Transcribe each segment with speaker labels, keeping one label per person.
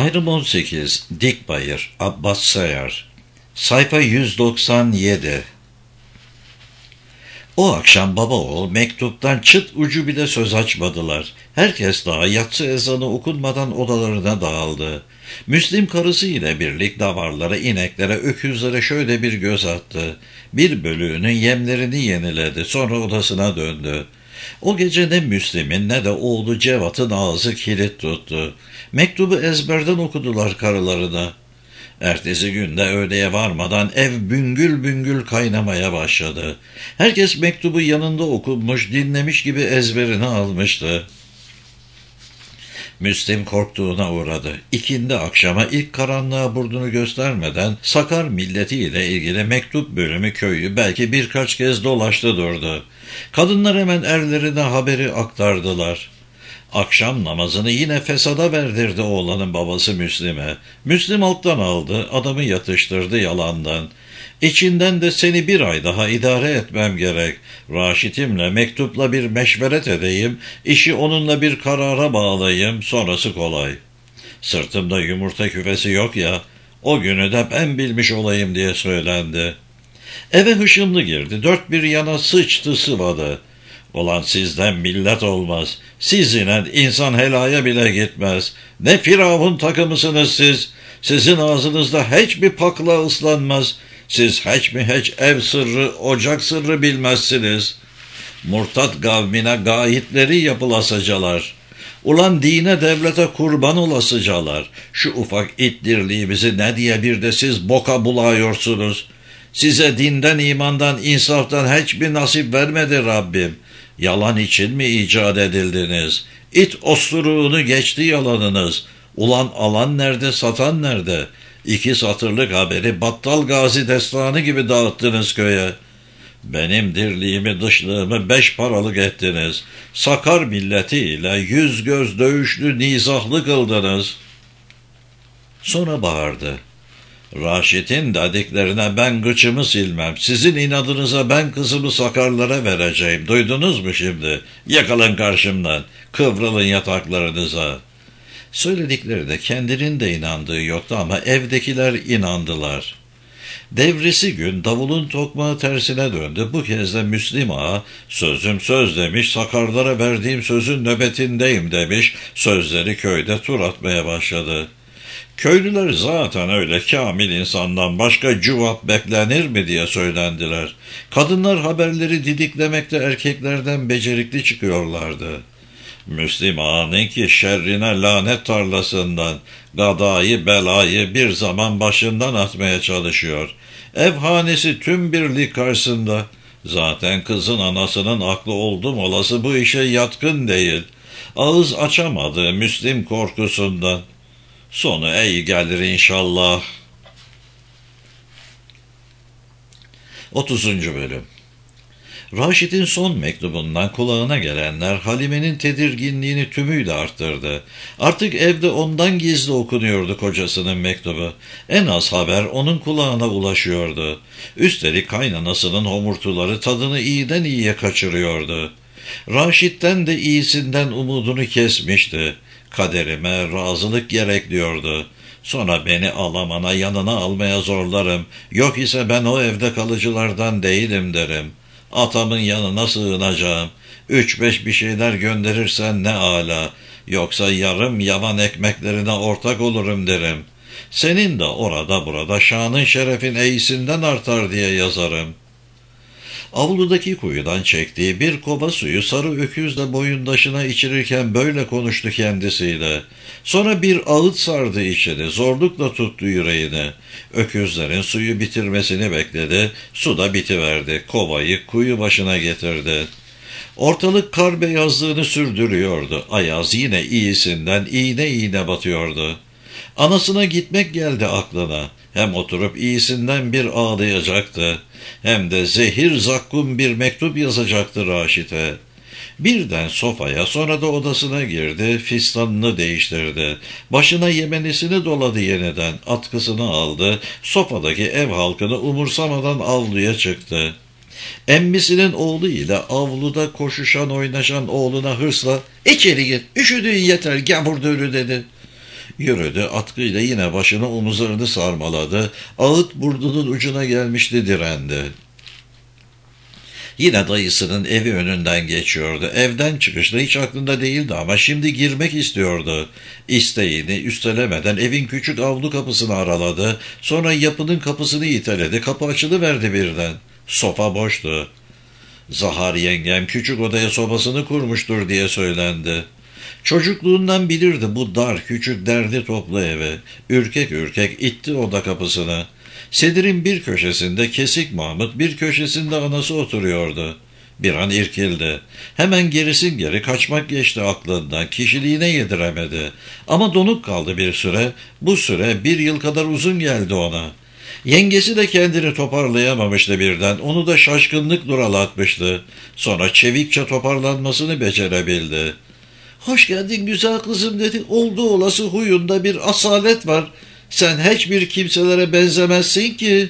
Speaker 1: Ayrım 18 Dikbayır Abbas Sayar Sayfa 197. O akşam baba oğul mektuptan çıt ucu bile söz açmadılar. Herkes daha yatsı ezanı okunmadan odalarına dağıldı. Müslim karısı ile birlik davarlara, ineklere, öküzlere şöyle bir göz attı. Bir bölüğünün yemlerini yeniledi. Sonra odasına döndü. O gece ne Müslim'in ne de oğlu Cevat'ın ağzı kilit tuttu. Mektubu ezberden okudular karılarına. Ertesi günde öğleye varmadan ev büngül büngül kaynamaya başladı. Herkes mektubu yanında okunmuş, dinlemiş gibi ezberini almıştı. Müslim korktuğuna uğradı. İkindi akşama ilk karanlığa burnunu göstermeden Sakar milletiyle ilgili mektup bölümü köyü belki birkaç kez dolaştı durdu. Kadınlar hemen erlerine haberi aktardılar. Akşam namazını yine fesada verdirdi oğlanın babası Müslim'e. Müslim alttan aldı, adamı yatıştırdı yalandan. İçinden de seni bir ay daha idare etmem gerek. Raşit'imle mektupla bir meşveret edeyim, işi onunla bir karara bağlayayım, sonrası kolay. Sırtımda yumurta küfesi yok ya, o günü de ben bilmiş olayım diye söylendi. Eve hışımlı girdi, dört bir yana sıçtı sıvadı. Ulan sizden millet olmaz. Siz inen insan helaya bile gitmez. Ne firavun takımısınız siz. Sizin ağzınızda hiçbir pakla ıslanmaz. Siz hiç mi hiç ev sırrı, ocak sırrı bilmezsiniz. Murtat gavmine gayitleri yapılasıcalar. Ulan dine devlete kurban olasıcalar. Şu ufak ittirliğimizi ne diye bir de siz boka bulıyorsunuz. Size dinden, imandan, insaftan hiçbir nasip vermedi Rabbim. Yalan için mi icat edildiniz? İt osturuğunu geçti yalanınız. Ulan alan nerede, satan nerede? 2 satırlık haberi Battal Gazi destanı gibi dağıttınız köye. Benim dirliğimi, dışlığımı 5 paralık ettiniz. Sakar milletiyle yüz göz dövüşlü, nizahlı kıldınız. Sonra bağırdı. Raşit'in dediklerine ben gıçımı silmem. Sizin inadınıza ben kızımı Sakarlara vereceğim. Duydunuz mu şimdi? Yakalın karşımdan. Kıvrılın yataklarınıza. Söyledikleri de kendinin de inandığı yoktu ama evdekiler inandılar. Devrisi gün davulun tokmağı tersine döndü. Bu kez de Müslim Ağa sözüm söz demiş, Sakarlara verdiğim sözün nöbetindeyim demiş, sözleri köyde tur atmaya başladı. Köylüler zaten öyle kamil insandan başka cevap beklenir mi diye söylendiler. Kadınlar haberleri didiklemekte erkeklerden becerikli çıkıyorlardı. Müslim Ağa'nın ki şerrine lanet tarlasından, gadayı belayı bir zaman başından atmaya çalışıyor. Evhanesi tüm birlik karşısında. Zaten kızın anasının aklı oldum olası bu işe yatkın değil. Ağız açamadı Müslim korkusundan. Sonu iyi gelir inşallah. 30. Bölüm. Raşit'in son mektubundan kulağına gelenler Halime'nin tedirginliğini tümüyle arttırdı. Artık evde ondan gizli okunuyordu kocasının mektubu. En az haber onun kulağına ulaşıyordu. Üstelik kaynanasının homurtuları tadını iyiden iyiye kaçırıyordu. Raşit'ten de iyisinden umudunu kesmişti. Kaderime razılık gerekliyordu. Sonra beni Alaman'a yanına almaya zorlarım. Yok ise ben o evde kalıcılardan değilim derim. Atamın yanına sığınacağım. 3-5 bir şeyler gönderirsen ne âlâ. Yoksa yarım yavan ekmeklerine ortak olurum derim. Senin de orada burada şanın şerefin eğisinden artar diye yazarım. Avludaki kuyudan çektiği bir kova suyu sarı öküzle boyundaşına içirirken böyle konuştu kendisiyle. Sonra bir ağıt sardı içini, zorlukla tuttu yüreğini. Öküzlerin suyu bitirmesini bekledi, su da bitiverdi. Kovayı kuyu başına getirdi. Ortalık kar beyazlığını sürdürüyordu. Ayaz yine iyisinden iğne iğne batıyordu. Anasına gitmek geldi aklına. Hem oturup iyisinden bir ağlayacaktı, hem de zehir zakkum bir mektup yazacaktı Raşit'e. Birden sofaya, sonra da odasına girdi, fistanını değiştirdi. Başına yemenisini doladı yeniden, atkısını aldı, sofadaki ev halkını umursamadan avluya çıktı. Emmisinin oğlu ile avluda koşuşan oynaşan oğluna hırsla "İçeri gir, üşüdüğün yeter, gavur ölü" dedi. Yürüdü, atkıyla yine başını omuzlarını sarmaladı. Ağıt burnunun ucuna gelmişti, direndi. Yine dayısının evi önünden geçiyordu. Evden çıkışta hiç aklında değildi ama şimdi girmek istiyordu. İsteğini üstelemeden evin küçük avlu kapısını araladı. Sonra yapının kapısını iteledi. Kapı açılıverdi birden. Sofa boştu. Zahar yengem küçük odaya sobasını kurmuştur diye söylendi. Çocukluğundan bilirdi bu dar, küçük, derdi toplu eve. Ürkek ürkek itti oda kapısını. Sedirin bir köşesinde Kesik Mahmut, bir köşesinde anası oturuyordu. Bir an irkildi. Hemen gerisin geri kaçmak geçti aklından. Kişiliğine yediremedi. Ama donuk kaldı bir süre. Bu süre 1 yıl kadar uzun geldi ona. Yengesi de kendini toparlayamamıştı birden. Onu da şaşkınlık duralatmıştı. Sonra çevikçe toparlanmasını becerebildi. "Hoş geldin güzel kızım," dedi. "Oldu olası huyunda bir asalet var. Sen hiçbir kimselere benzemezsin ki."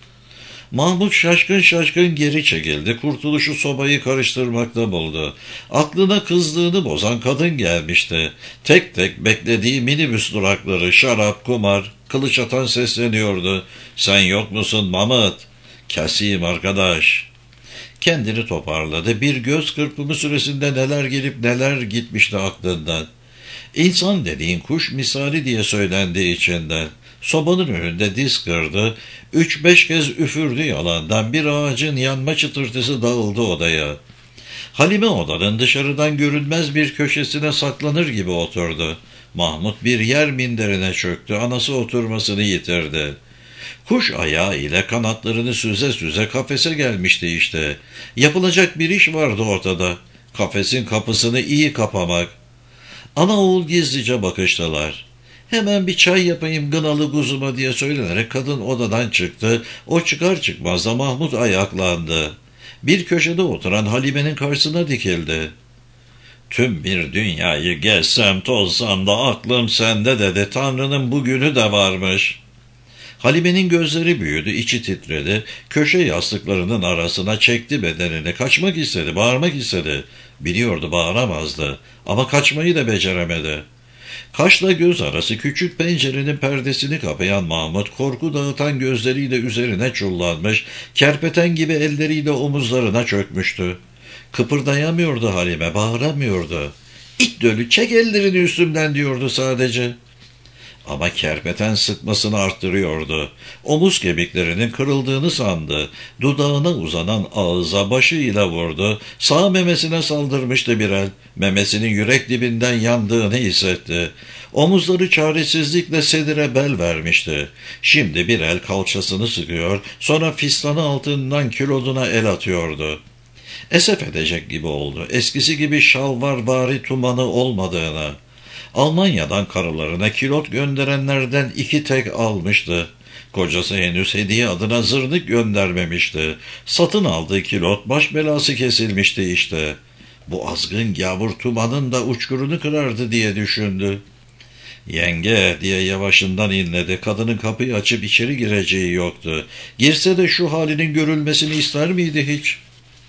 Speaker 1: Mahmut şaşkın şaşkın geri çekildi. Kurtuluşu sobayı karıştırmakta buldu. Aklına kızlığını bozan kadın gelmişti. Tek tek beklediği minibüs durakları, şarap, kumar, kılıç atan sesleniyordu. "Sen yok musun Mahmut?" "Keseyim arkadaş." Kendini toparladı. Bir göz kırpımı süresinde neler gelip neler gitmişti aklından. İnsan dediğin kuş misali diye söylendi içinden. Sobanın önünde diz kırdı. 3-5 kez üfürdü yalandan. Bir ağacın yanma çıtırtısı dağıldı odaya. Halime odanın dışarıdan görünmez bir köşesine saklanır gibi oturdu. Mahmut bir yer minderine çöktü. Anası oturmasını yitirdi. Kuş ayağı ile kanatlarını süze süze kafese gelmişti işte. Yapılacak bir iş vardı ortada. Kafesin kapısını iyi kapamak. Ana oğul gizlice bakıştılar. "Hemen bir çay yapayım gınalı kuzuma," diye söylenerek kadın odadan çıktı. O çıkar çıkmaz da Mahmut ayaklandı. Bir köşede oturan Halime'nin karşısına dikildi. "Tüm bir dünyayı gezsem tozsam da aklım sende," dedi. "Tanrı'nın bugünü de varmış." Halime'nin gözleri büyüdü, içi titredi. Köşe yastıklarının arasına çekti bedenini. Kaçmak istedi, bağırmak istedi. Biliyordu bağıramazdı ama kaçmayı da beceremedi. Kaşla göz arası küçük pencerenin perdesini kapayan Mahmut, korku dağıtan gözleriyle üzerine çullanmış, kerpeten gibi elleriyle omuzlarına çökmüştü. Kıpırdayamıyordu Halime, bağıramıyordu. "İt dölü, çek ellerini üstümden," diyordu sadece. Ama kerpeten sıkmasını arttırıyordu. Omuz kemiklerinin kırıldığını sandı. Dudağına uzanan ağıza başıyla vurdu. Sağ memesine saldırmıştı bir el. Memesinin yürek dibinden yandığını hissetti. Omuzları çaresizlikle sedire bel vermişti. Şimdi bir el kalçasını sıkıyor, sonra fistanı altından kiloduna el atıyordu. Esef edecek gibi oldu. Eskisi gibi şalvarvari tumanı olmadığını. Almanya'dan karılarına kilot gönderenlerden 2 tek almıştı. Kocası henüz hediye adına zırnık göndermemişti. Satın aldığı kilot baş belası kesilmişti işte. Bu azgın gavur tumanın da uçkurunu kırardı diye düşündü. "Yenge," diye yavaşından inledi. Kadının kapıyı açıp içeri gireceği yoktu. Girse de şu halinin görülmesini ister miydi hiç?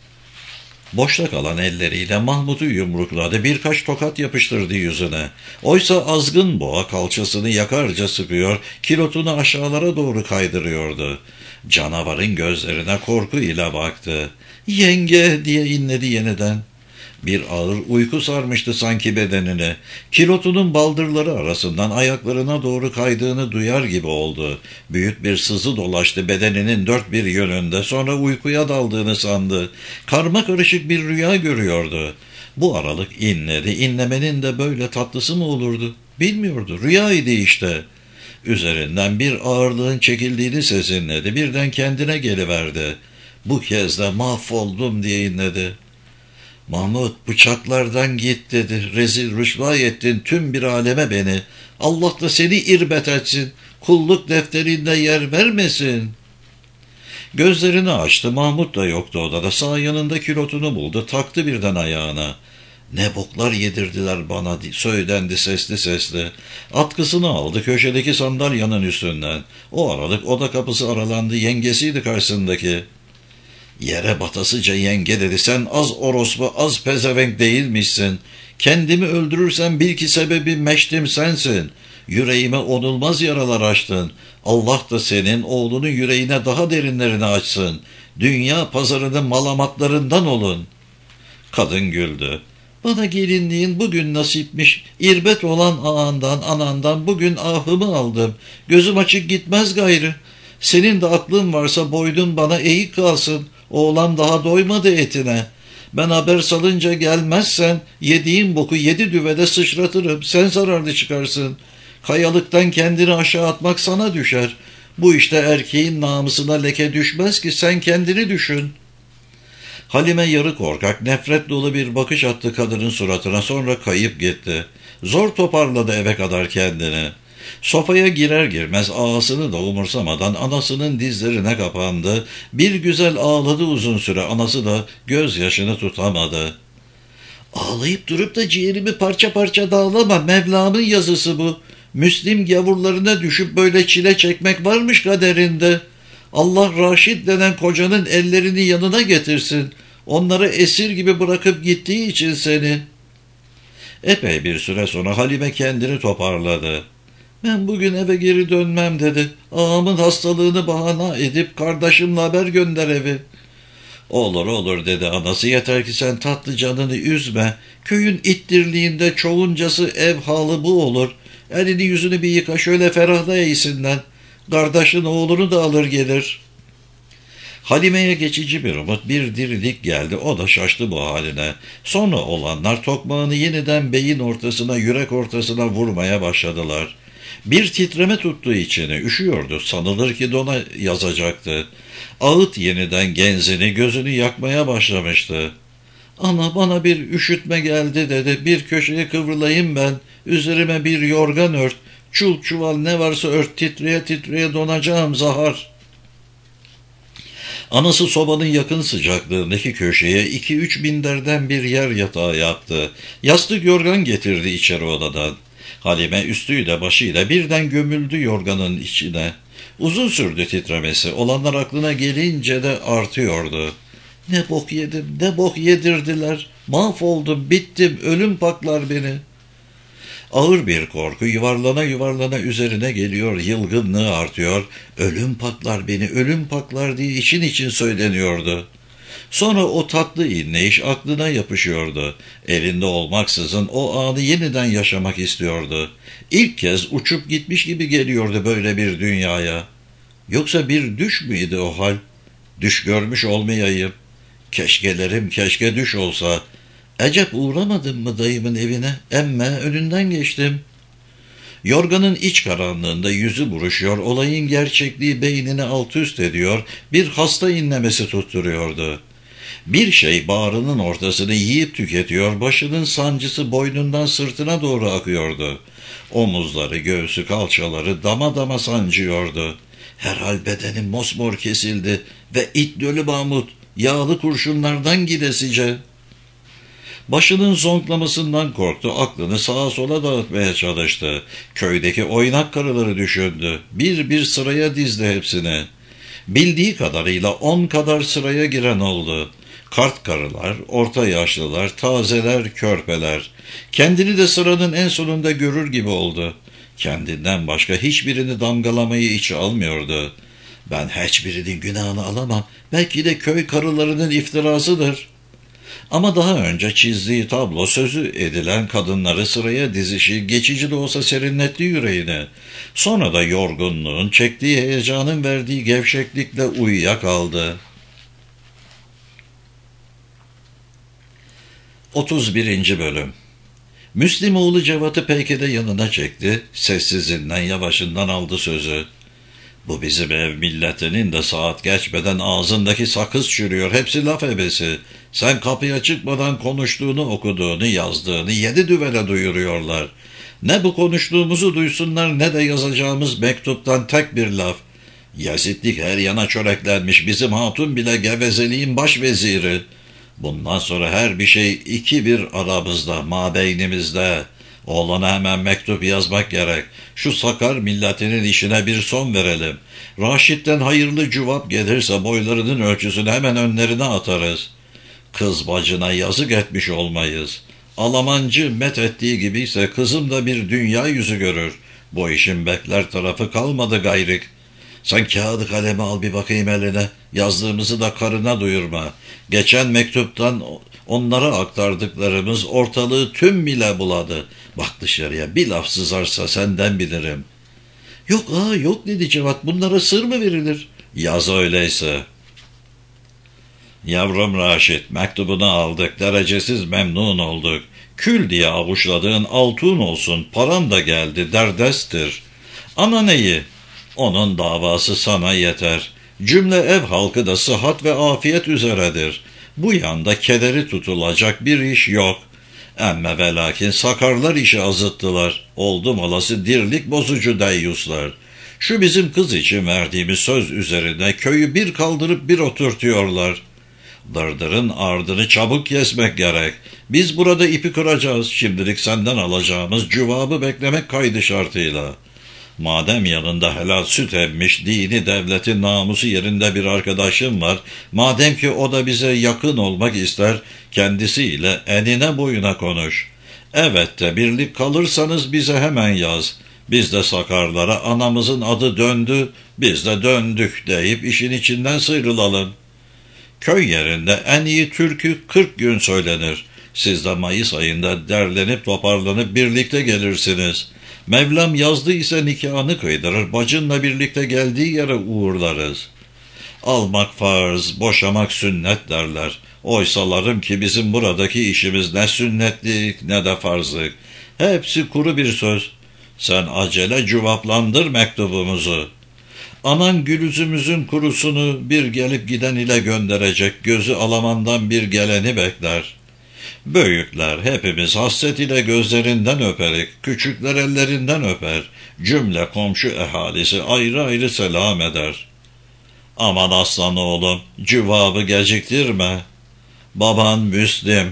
Speaker 1: Boşta kalan elleriyle Mahmut'u yumrukladı, birkaç tokat yapıştırdı yüzüne. Oysa azgın boğa kalçasını yakarca sıkıyor, kilotunu aşağılara doğru kaydırıyordu. Canavarın gözlerine korku ile baktı. "Yenge," diye inledi yeniden. Bir ağır uyku sarmıştı sanki bedenini. Kilotunun baldırları arasından ayaklarına doğru kaydığını duyar gibi oldu. Büyük bir sızı dolaştı bedeninin dört bir yönünde. Sonra uykuya daldığını sandı. Karmakarışık bir rüya görüyordu. Bu aralık inledi. İnlemenin de böyle tatlısı mı olurdu? Bilmiyordu. Rüyaydı işte. Üzerinden bir ağırlığın çekildiğini sezinledi. Birden kendine geliverdi. "Bu kez de mahvoldum," diye inledi. "Mahmut, bıçaklardan git," dedi. "Rezil rüsvay ettin tüm bir aleme beni. Allah da seni irbet etsin. Kulluk defterinde yer vermesin." Gözlerini açtı. Mahmut da yoktu odada. Sağ yanında kilotunu buldu. Taktı birden ayağına. "Ne boklar yedirdiler bana," söylendi sesli sesli. Atkısını aldı köşedeki sandalyanın üstünden. O aralık oda kapısı aralandı. Yengesiydi karşısındaki. "Yere batasıca yenge," dedi. "Sen az orospu, az pezevenk değilmişsin. Kendimi öldürürsem bil ki sebebi meştim sensin. Yüreğime onulmaz yaralar açtın. Allah da senin oğlunun yüreğine daha derinlerini açsın. Dünya pazarının malamatlarından olun. Kadın güldü. Bana gelinliğin bugün nasipmiş. İrbet olan ağandan, anandan bugün ahımı aldım. Gözüm açık gitmez gayrı. Senin de aklın varsa boynun bana eğik kalsın. Oğlan daha doymadı etine. Ben haber salınca gelmezsen yediğin boku 7 düvede sıçratırım. Sen zararlı çıkarsın. Kayalıktan kendini aşağı atmak sana düşer. Bu işte erkeğin namusuna leke düşmez ki, sen kendini düşün. Halime yarı korkak, nefret dolu bir bakış attı kadının suratına, sonra kayıp gitti. Zor toparladı eve kadar kendini. Sofaya girer girmez ağasını da umursamadan anasının dizlerine kapandı. Bir güzel ağladı uzun süre, anası da gözyaşını tutamadı. Ağlayıp durup da ciğerimi parça parça dağlama, Mevlam'ın yazısı bu. Müslim gavurlarına düşüp böyle çile çekmek varmış kaderinde. Allah Raşid denen kocanın ellerini yanına getirsin. Onları esir gibi bırakıp gittiği için seni. Epey bir süre sonra Halime kendini toparladı. Ben bugün eve geri dönmem dedi. Ağamın hastalığını bahane edip kardeşimle haber gönder evi. Olur olur dedi anası, yeter ki sen tatlı canını üzme. Köyün ittirliğinde çoğuncası ev halı bu olur. Elini yüzünü bir yıka, şöyle ferahla iyisinden. Kardeşin oğlunu da alır gelir. Halime'ye geçici bir umut, bir dirilik geldi. O da şaştı bu haline. Sonra olanlar tokmağını yeniden beyin ortasına, yürek ortasına vurmaya başladılar. Bir titreme tuttu içini, üşüyordu. Sanılır ki dona yazacaktı. Ağıt yeniden genzini, gözünü yakmaya başlamıştı. Ana, bana bir üşütme geldi dedi. Bir köşeye kıvrılayım ben. Üzerime bir yorgan ört. Çul çuval ne varsa ört, titreye titreye donacağım zahar. Anası sobanın yakın sıcaklığındaki köşeye 2-3 binderden bir yer yatağı yaptı. Yastık yorgan getirdi içeri odadan. Halime üstüyle başıyla birden gömüldü yorganın içine. Uzun sürdü titremesi. Olanlar aklına gelince de artıyordu. Ne bok yedim, ne bok yedirdiler. Mahvoldum, bittim, ölüm paklar beni. Ağır bir korku yuvarlana yuvarlana üzerine geliyor, yılgınlığı artıyor. Ölüm paklar beni, ölüm paklar diye için için söyleniyordu. Sonra o tatlı inleyiş aklına yapışıyordu. Elinde olmaksızın o anı yeniden yaşamak istiyordu. İlk kez uçup gitmiş gibi geliyordu böyle bir dünyaya. Yoksa bir düş müydü o hal? Düş görmüş olmayayım. Keşkelerim keşke düş olsa. Ecep uğramadım mı dayımın evine? Emme önünden geçtim. Yorganın iç karanlığında yüzü buruşuyor, olayın gerçekliği beynini alt üst ediyor, bir hasta inlemesi tutturuyordu. Bir şey bağrının ortasını yiyip tüketiyor, başının sancısı boynundan sırtına doğru akıyordu. Omuzları, göğsü, kalçaları dama dama sancıyordu. Herhal bedenim mosmor kesildi ve İddölü Mahmut yağlı kurşunlardan gidesice. Başının zonklamasından korktu, aklını sağa sola dağıtmaya çalıştı. Köydeki oynak karıları düşündü. Bir bir sıraya dizdi hepsini. Bildiği kadarıyla 10 kadar sıraya giren oldu. Kart karılar, orta yaşlılar, tazeler, körpeler. Kendini de sıranın en sonunda görür gibi oldu. Kendinden başka hiçbirini damgalamayı içe almıyordu. Ben hiçbirinin günahını alamam. Belki de köy karılarının iftirasıdır. Ama daha önce çizdiği tablo, sözü edilen kadınları sıraya dizişi geçici de olsa serinletti yüreğini. Sonra da yorgunluğun, çektiği heyecanın verdiği gevşeklikle uyuyakaldı. 31. Bölüm. Müslimoğlu Cevat'ı peykede yanına çekti, sessizinden yavaşından aldı sözü. Bu bizim ev milletinin de saat geçmeden ağzındaki sakız çürüyor, hepsi laf ebesi. Sen kapıya çıkmadan konuştuğunu, okuduğunu, yazdığını 7 düvele duyuruyorlar. Ne bu konuştuğumuzu duysunlar ne de yazacağımız mektuptan tek bir laf. Yazitlik her yana çöreklenmiş, bizim hatun bile gevezeliğin baş veziri. Bundan sonra her bir şey 2-1 aramızda, mabeynimizde. Oğlana hemen mektup yazmak gerek. Şu sakar milletinin işine bir son verelim. Raşid'den hayırlı cevap gelirse boylarının ölçüsünü hemen önlerine atarız. Kız bacına yazık etmiş olmayız. Alamancı met ettiği gibiyse kızım da bir dünya yüzü görür. Bu işin bekler tarafı kalmadı gayrık. Sen kağıdı kalemi al bir bakayım eline. Yazdığımızı da karına duyurma. Geçen mektuptan onlara aktardıklarımız ortalığı tüm bile buladı. Bak dışarıya bir laf sızarsa senden bilirim. Yok yok dedi Cevat, bunlara sır mı verilir? Yaz öyleyse. Yavrum Raşit, mektubunu aldık, derecesiz memnun olduk. Kül diye avuçladığın altın olsun, param da geldi, derdestir. Ama neyi? Onun davası sana yeter. Cümle ev halkı da sıhhat ve afiyet üzeredir. Bu yanda kederi tutulacak bir iş yok. Emme ve lakin sakarlar işi azıttılar. Oldum olası dirlik bozucu deyyuslar. Şu bizim kız için verdiğimiz söz üzerine köyü bir kaldırıp bir oturtuyorlar. Dırdırın ardını çabuk kesmek gerek. Biz burada ipi kıracağız. Şimdilik senden alacağımız cevabı beklemek kaydı şartıyla. Madem yanında helal süt emmiş, dini devletin namusu yerinde bir arkadaşım var, madem ki o da bize yakın olmak ister, kendisiyle enine boyuna konuş. Evet de birlik kalırsanız bize hemen yaz. Biz de sakarlara anamızın adı döndü, biz de döndük deyip işin içinden sıyrılalım. Köy yerinde en iyi türkü 40 gün söylenir. Siz de Mayıs ayında derlenip toparlanıp birlikte gelirsiniz. Mevlam yazdıysa nikahını kıydırır, bacınla birlikte geldiği yere uğurlarız. Almak farz, boşamak sünnet derler. Oysalarım ki bizim buradaki işimiz ne sünnetlik ne de farzlık. Hepsi kuru bir söz. Sen acele cevaplandır mektubumuzu. Anan gülüzümüzün kurusunu bir gelip giden ile gönderecek, gözü Alaman'dan bir geleni bekler. Büyükler hepimiz hasret ile gözlerinden öperik, küçükler ellerinden öper, cümle komşu ehalisi ayrı ayrı selam eder. Aman aslan oğlum, cevabı geciktirme. Baban Müslim.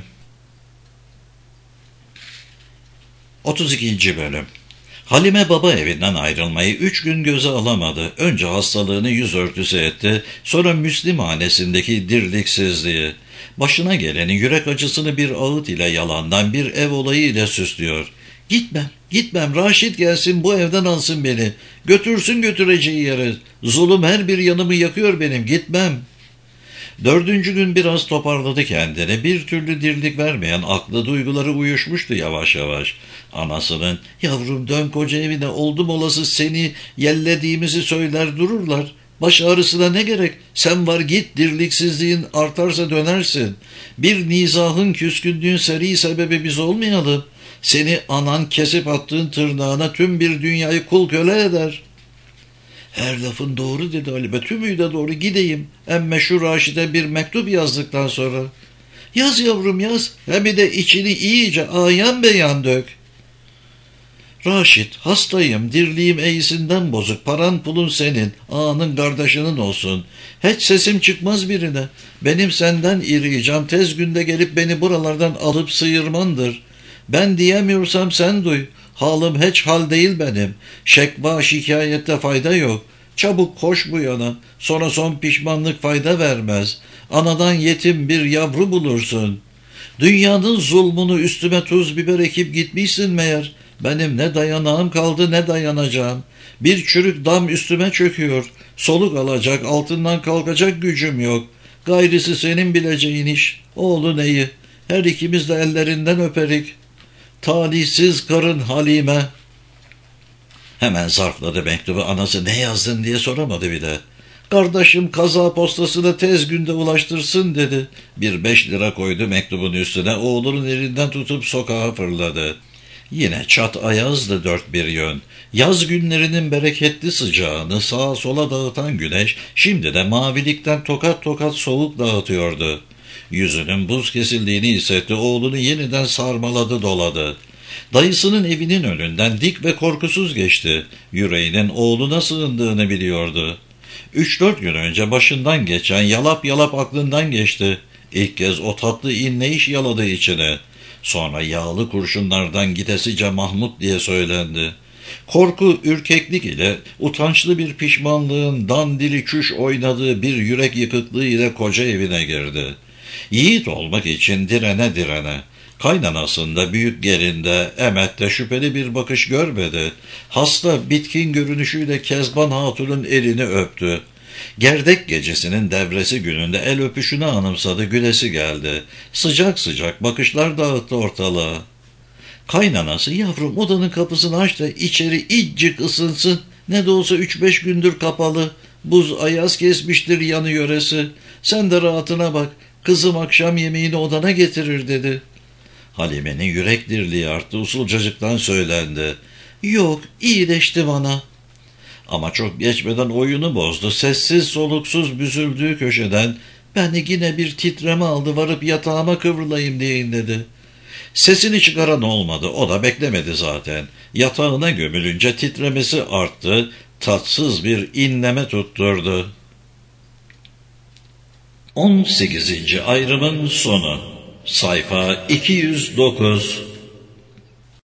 Speaker 1: 32. Bölüm. Halime baba evinden ayrılmayı 3 gün göze alamadı. Önce hastalığını yüz örtüsü etti, sonra Müslim hanesindeki dirliksizliği. Başına geleni, yürek acısını bir ağıt ile yalandan, bir ev olayı ile süslüyor. Gitmem, Raşit gelsin bu evden alsın beni. Götürsün götüreceği yere. Zulüm her bir yanımı yakıyor benim, gitmem. 4. gün biraz toparladı kendini. Bir türlü dirlik vermeyen aklı duyguları uyuşmuştu yavaş yavaş. Anasının, yavrum dön koca evine, oldum olası seni yellediğimizi söyler dururlar. Baş ağrısına ne gerek? Sen var git, dirliksizliğin artarsa dönersin. Bir nizahın, küskünlüğün seri sebebi biz olmayalım. Seni anan kesip attığın tırnağına tüm bir dünyayı kul köle eder. Her lafın doğru dedi Halime, tümüyle doğru, gideyim. Emme şu Raşid'e bir mektup yazdıktan sonra. Yaz yavrum yaz, hem de içini iyice ayan beyan dök. Raşit, hastayım, dirliğim eğisinden bozuk, paran pulun senin, ağanın kardeşinin olsun. Hiç sesim çıkmaz birine. Benim senden iricam tez günde gelip beni buralardan alıp sıyırmandır. Ben diyemiyorsam sen duy. Halim hiç hal değil benim. Şekva şikayette fayda yok. Çabuk koş bu yana. Sonra son pişmanlık fayda vermez. Anadan yetim bir yavru bulursun. Dünyanın zulmunu üstüme tuz biber ekip gitmişsin meğer. Benim ne dayanağım kaldı ne dayanacağım. Bir çürük dam üstüme çöküyor. Soluk alacak, altından kalkacak gücüm yok. Gayrisi senin bileceğin iş. Oğlu neyi? Her ikimiz de ellerinden öperik. Talihsiz karın Halime. Hemen zarfladı mektubu, anası ne yazdın diye soramadı bile. Kardeşim kaza postasına tez günde ulaştırsın dedi. Bir 5 lira koydu mektubun üstüne, oğlunun elinden tutup sokağa fırladı. Yine çat ayazdı dört bir yön. Yaz günlerinin bereketli sıcağını sağa sola dağıtan güneş şimdi de mavilikten tokat tokat soğuk dağıtıyordu. Yüzünün buz kesildiğini hissetti, oğlunu yeniden sarmaladı doladı. Dayısının evinin önünden dik ve korkusuz geçti. Yüreğinin oğluna sığındığını biliyordu. 3-4 gün önce başından geçen yalap yalap aklından geçti. İlk kez o tatlı inleyiş yaladı içine. Sonra yağlı kurşunlardan gidesice Mahmut diye söylendi. Korku, ürkeklik ile utançlı bir pişmanlığın dandili çüş oynadığı bir yürek yıkıklığı ile koca evine girdi. Yiğit olmak için direne direne, Kaynanasında, büyük gelinde, Emet'te şüpheli bir bakış görmedi. Hasta, bitkin görünüşüyle Kezban Hatun'un elini öptü. Gerdek gecesinin devresi gününde el öpüşünü anımsadı, gülesi geldi. Sıcak sıcak bakışlar dağıttı ortalığa. Kaynanası, yavrum odanın kapısını aç da içeri icik ısınsın. Ne de olsa 3-5 gündür kapalı. Buz ayaz kesmiştir yanı yöresi. Sen de rahatına bak. Kızım akşam yemeğini odana getirir dedi. Halime'nin yürek dirliği arttı, usulcacıktan söylendi. Yok, iyileşti bana. Ama çok geçmeden oyunu bozdu. Sessiz soluksuz büzüldüğü köşeden beni yine bir titreme aldı, varıp yatağıma kıvrılayım deyin dedi. Sesini çıkaran olmadı, o da beklemedi zaten. Yatağına gömülünce titremesi arttı, tatsız bir inleme tutturdu. 18. ayrımın sonu. Sayfa 209.